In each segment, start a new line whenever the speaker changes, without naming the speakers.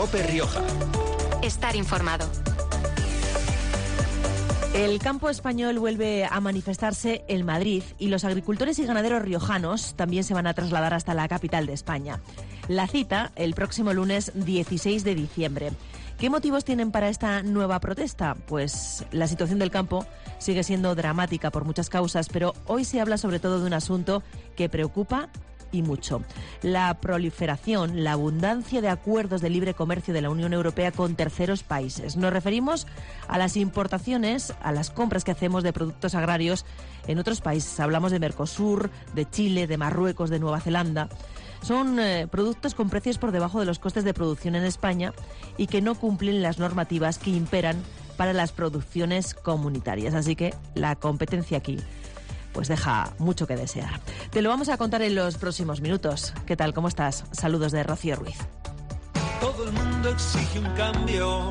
COPE Rioja.
Estar informado.
El campo español vuelve a manifestarse en Madrid y los agricultores y ganaderos riojanos también se van a trasladar hasta la capital de España. La cita el próximo lunes 16 de diciembre. ¿Qué motivos tienen para esta nueva protesta? Pues la situación del campo sigue siendo dramática por muchas causas, pero hoy se habla sobre todo de un asunto que preocupa y mucho. La proliferación, la abundancia de acuerdos de libre comercio de la Unión Europea con terceros países. Nos referimos a las importaciones, a las compras que hacemos de productos agrarios en otros países. Hablamos de Mercosur, de Chile, de Marruecos, de Nueva Zelanda. Son productos con precios por debajo de los costes de producción en España y que no cumplen las normativas que imperan para las producciones comunitarias. Así que la competencia aquí pues deja mucho que desear. Te lo vamos a contar en los próximos minutos. ¿Qué tal? ¿Cómo estás? Saludos de Rocío Ruiz.
Todo el mundo exige un cambio,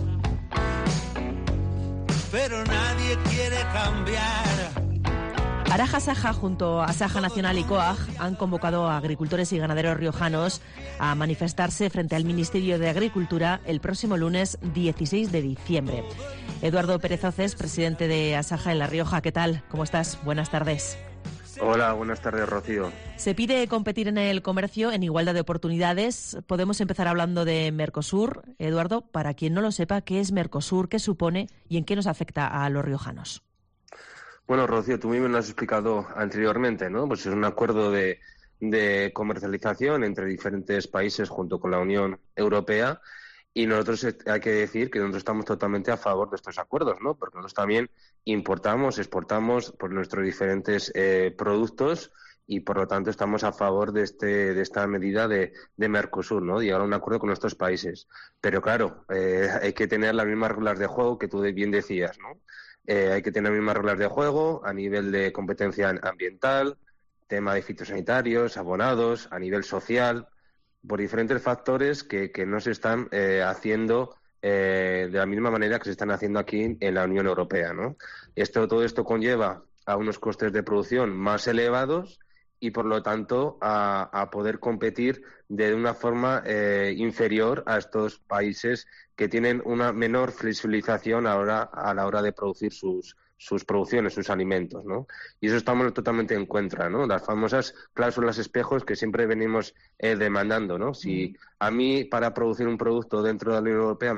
pero nadie quiere cambiar.
Araja Saja, junto a Saja Nacional y COAG, han convocado a agricultores y ganaderos riojanos a manifestarse frente al Ministerio de Agricultura el próximo lunes 16 de diciembre. Eduardo Pérez Oces, presidente de Asaja en La Rioja, ¿qué tal? ¿Cómo estás? Buenas tardes.
Hola, buenas tardes, Rocío.
Se pide competir en el comercio en igualdad de oportunidades. Podemos empezar hablando de Mercosur. Eduardo, para quien no lo sepa, ¿qué es Mercosur? ¿Qué supone y en qué nos afecta a los riojanos?
Bueno, Rocío, tú mismo lo has explicado anteriormente, ¿no? Pues es un acuerdo de comercialización entre diferentes países junto con la Unión Europea y nosotros hay que decir que nosotros estamos totalmente a favor de estos acuerdos, ¿no? Porque nosotros también importamos, exportamos por nuestros diferentes productos y por lo tanto estamos a favor de esta medida de Mercosur, ¿no? De llegar a un acuerdo con estos países. Pero claro, hay que tener las mismas reglas de juego que tú bien decías, ¿no? Hay que tener las mismas reglas de juego a nivel de competencia ambiental, tema de fitosanitarios, abonados, a nivel social, por diferentes factores que no se están haciendo de la misma manera que se están haciendo aquí en la Unión Europea, ¿no? Todo esto conlleva a unos costes de producción más elevados y, por lo tanto, a poder competir de una forma inferior a estos países que tienen una menor flexibilización a la hora de producir sus producciones, sus alimentos, ¿no? Y eso estamos totalmente en contra, ¿no? Las famosas cláusulas espejos que siempre venimos demandando, ¿no? Si a mí para producir un producto dentro de la Unión Europea me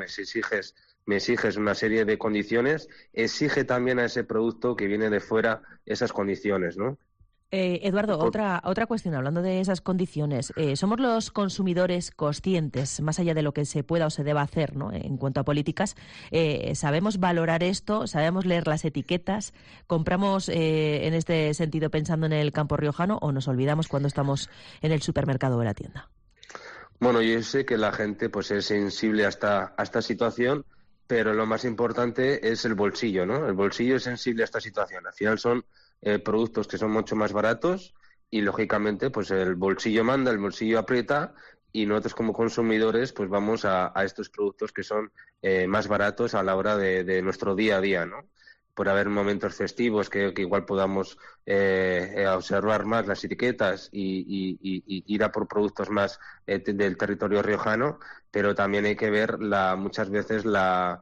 exiges una serie de condiciones, exige también a ese producto que viene de fuera esas condiciones, ¿no?
Eduardo, otra cuestión, hablando de esas condiciones. ¿Somos los consumidores conscientes, más allá de lo que se pueda o se deba hacer, ¿no? En cuanto a políticas? ¿Sabemos valorar esto? ¿Sabemos leer las etiquetas? ¿Compramos en este sentido pensando en el campo riojano o nos olvidamos cuando estamos en el supermercado o en la tienda?
Bueno, yo sé que la gente pues es sensible a esta situación, pero lo más importante es el bolsillo, ¿no? El bolsillo es sensible a esta situación. Al final son productos que son mucho más baratos y, lógicamente, pues el bolsillo manda, el bolsillo aprieta y nosotros como consumidores pues vamos a estos productos que son más baratos a la hora de nuestro día a día, ¿no? Por haber momentos festivos que igual podamos observar más las etiquetas y ir a por productos más del territorio riojano, pero también hay que ver muchas veces la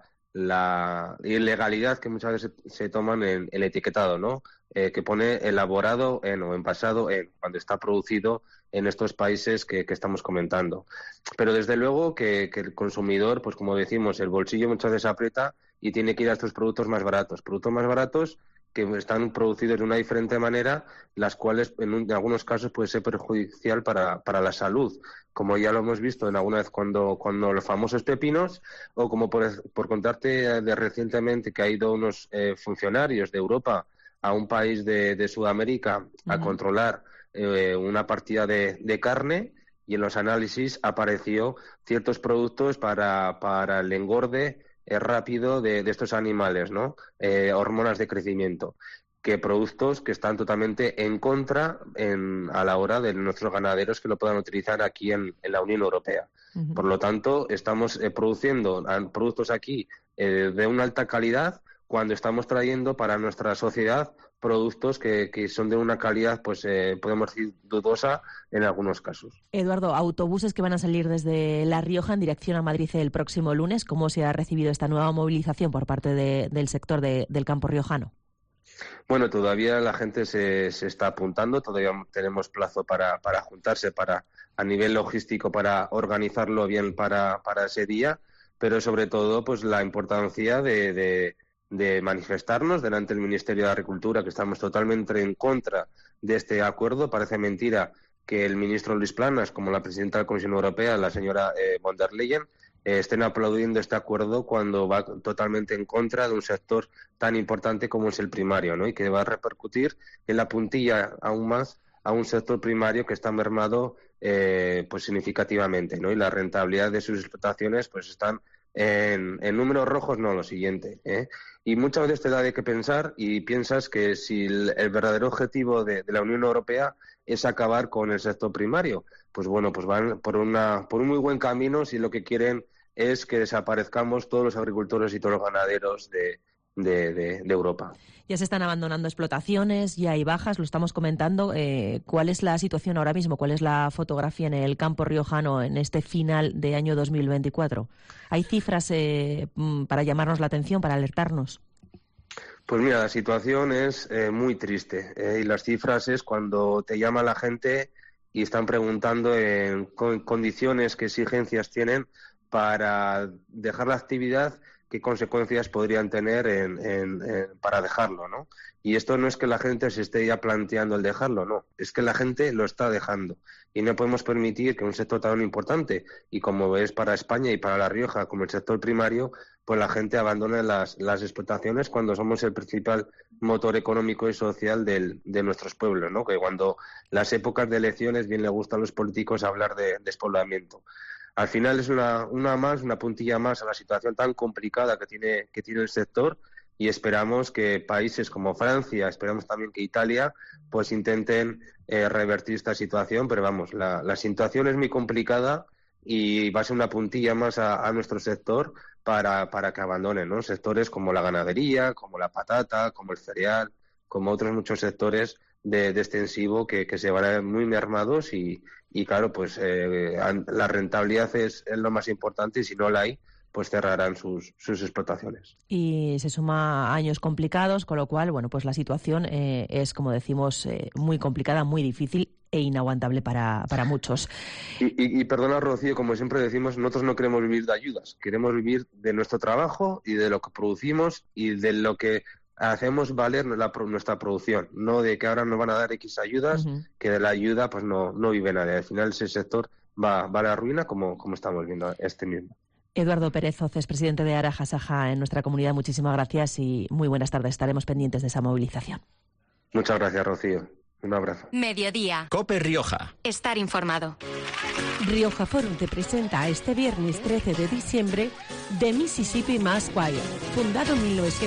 ilegalidad que muchas veces se toman en el etiquetado, ¿no? Que pone elaborado en o envasado en, cuando está producido en estos países que estamos comentando. Pero desde luego que el consumidor, pues como decimos, el bolsillo muchas veces aprieta y tiene que ir a estos productos más baratos que están producidos de una diferente manera, las cuales en algunos casos puede ser perjudicial para la salud, como ya lo hemos visto en alguna vez cuando los famosos pepinos, o como por contarte de recientemente que ha ido unos funcionarios de Europa a un país de Sudamérica a controlar una partida de carne, y en los análisis apareció ciertos productos para el engorde rápido de estos animales, ¿no? Hormonas de crecimiento, que productos que están totalmente en contra a la hora de nuestros ganaderos que lo puedan utilizar aquí en la Unión Europea. Uh-huh. Por lo tanto, estamos produciendo productos aquí de una alta calidad cuando estamos trayendo para nuestra sociedad productos que son de una calidad, pues podemos decir, dudosa en algunos casos.
Eduardo, autobuses que van a salir desde La Rioja en dirección a Madrid el próximo lunes. ¿Cómo se ha recibido esta nueva movilización por parte del sector del campo riojano?
Bueno, todavía la gente se está apuntando, todavía tenemos plazo para juntarse, a nivel logístico, para organizarlo bien para ese día, pero sobre todo pues la importancia de manifestarnos delante del Ministerio de Agricultura, que estamos totalmente en contra de este acuerdo. Parece mentira que el ministro Luis Planas, como la presidenta de la Comisión Europea, la señora von der Leyen, estén aplaudiendo este acuerdo cuando va totalmente en contra de un sector tan importante como es el primario, ¿no? Y que va a repercutir en la puntilla aún más a un sector primario que está mermado pues significativamente, ¿no? Y la rentabilidad de sus explotaciones pues están en números rojos, no, lo siguiente, ¿eh? Y muchas veces te da de qué pensar y piensas que si el verdadero objetivo de la Unión Europea es acabar con el sector primario, pues bueno, pues van por un muy buen camino si lo que quieren es que desaparezcamos todos los agricultores y todos los ganaderos de Europa.
Ya se están abandonando explotaciones, ya hay bajas, lo estamos comentando. ¿Cuál es la situación ahora mismo? ¿Cuál es la fotografía en el campo riojano en este final de año 2024? ¿Hay cifras para llamarnos la atención, para alertarnos?
Pues mira, la situación es muy triste y las cifras es cuando te llama la gente y están preguntando en condiciones, qué exigencias tienen para dejar la actividad, qué consecuencias podrían tener para dejarlo, ¿no? Y esto no es que la gente se esté ya planteando el dejarlo, no, es que la gente lo está dejando y no podemos permitir que un sector tan importante y como es para España y para La Rioja como el sector primario, pues la gente abandone las explotaciones cuando somos el principal motor económico y social de nuestros pueblos, ¿no? Que cuando las épocas de elecciones bien le gustan a los políticos hablar de despoblamiento. Al final es una puntilla más a la situación tan complicada que tiene el sector y esperamos que países como Francia, esperamos también que Italia, pues intenten revertir esta situación, pero vamos, la situación es muy complicada y va a ser una puntilla más a nuestro sector para que abandonen, ¿no? Sectores como la ganadería, como la patata, como el cereal, como otros muchos sectores de extensivo que se van a ver muy mermados y claro, pues la rentabilidad es lo más importante y si no la hay, pues cerrarán sus explotaciones.
Y se suma a años complicados, con lo cual, bueno, pues la situación es, como decimos, muy complicada, muy difícil e inaguantable para muchos.
Y perdona, Rocío, como siempre decimos, nosotros no queremos vivir de ayudas, queremos vivir de nuestro trabajo y de lo que producimos y de lo que hacemos valer nuestra producción, no de que ahora nos van a dar X ayudas, que de la ayuda pues no vive nadie. Al final ese sector va a la ruina como estamos viendo mismo.
Eduardo Pérez Hoces, presidente de Araja Saja en nuestra comunidad, muchísimas gracias y muy buenas tardes. Estaremos pendientes de esa movilización.
Muchas gracias, Rocío. Un abrazo.
Mediodía.
COPE Rioja.
Estar informado.
Rioja Forum te presenta este viernes 13 de diciembre The Mississippi Mass Choir, fundado en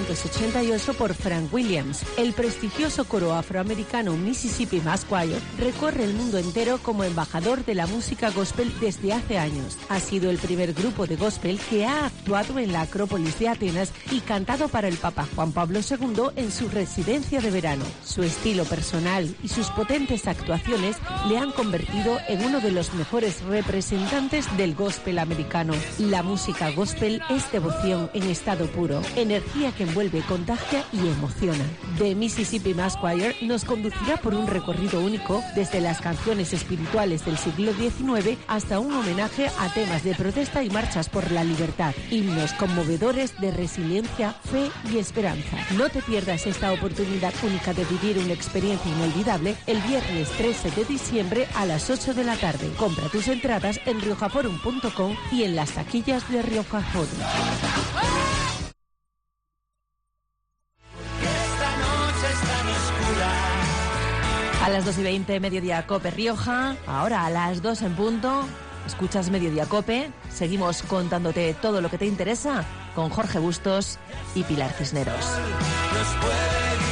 1988 por Frank Williams. El prestigioso coro afroamericano Mississippi Mass Choir recorre el mundo entero como embajador de la música gospel desde hace años. Ha sido el primer grupo de gospel que ha actuado en la Acrópolis de Atenas y cantado para el Papa Juan Pablo II en su residencia de verano. Su estilo personal y sus potentes actuaciones le han convertido en uno de los mejores representantes del gospel americano. La música gospel es devoción en estado puro, energía que envuelve, contagia y emociona. The Mississippi Mass Choir nos conducirá por un recorrido único desde las canciones espirituales del siglo XIX hasta un homenaje a temas de protesta y marchas por la libertad, himnos conmovedores de resiliencia, fe y esperanza. No te pierdas esta oportunidad única de vivir una experiencia inolvidable el viernes 13 de diciembre a las 8 de la tarde. Compra tus entradas en riojaforum.com y en las taquillas de Rioja Forum.
A las 2:20, Mediodía Cope Rioja. Ahora a las 2 en punto, escuchas Mediodía Cope. Seguimos contándote todo lo que te interesa con Jorge Bustos y Pilar Cisneros.